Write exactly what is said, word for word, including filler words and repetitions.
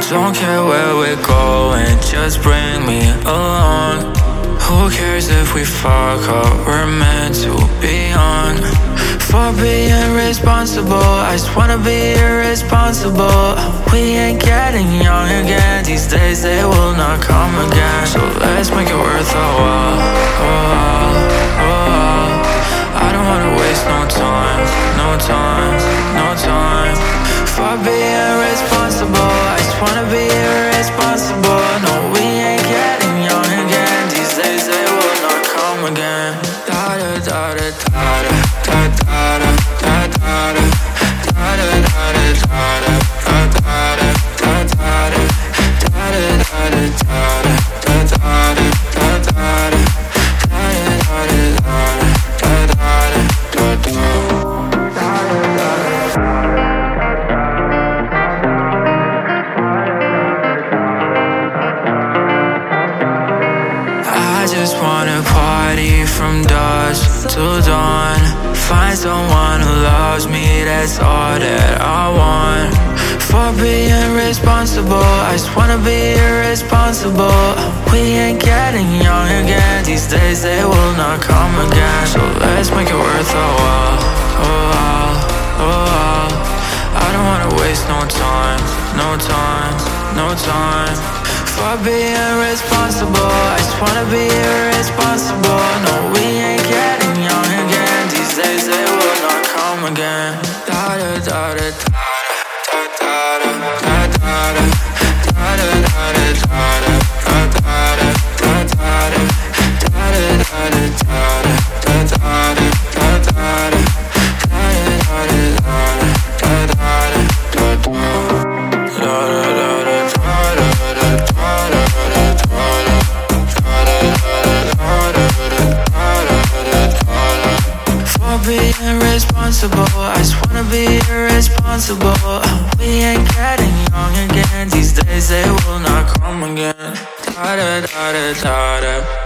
Don't care where we're going, just bring me along. Who cares if we fuck up, we're meant to be on. For being responsible, I just wanna be irresponsible. We ain't getting young again, these days they will not come again. So let's make it worth our while, oh, oh, oh. I don't wanna waste no time, no time, no time. For being responsible, I just wanna be irresponsible. No, we ain't getting young again, these days they will not come again. Da da da da da da da da da da da da da da da da I just wanna party from dusk till dawn. Find someone who loves me, that's all that I want. For being responsible, I just wanna be irresponsible. We ain't getting young again, these days they will not come again. So let's make it worth our while, oh, oh, oh. I don't wanna waste no time, no time, no time. For being responsible, I just wanna be irresponsible. No, we ain't getting young again, these days they will not come again. Da da da da da da da da da da da da da da da being responsible, I just wanna be irresponsible. We ain't getting young again, these days they will not come again. Da da da da da da.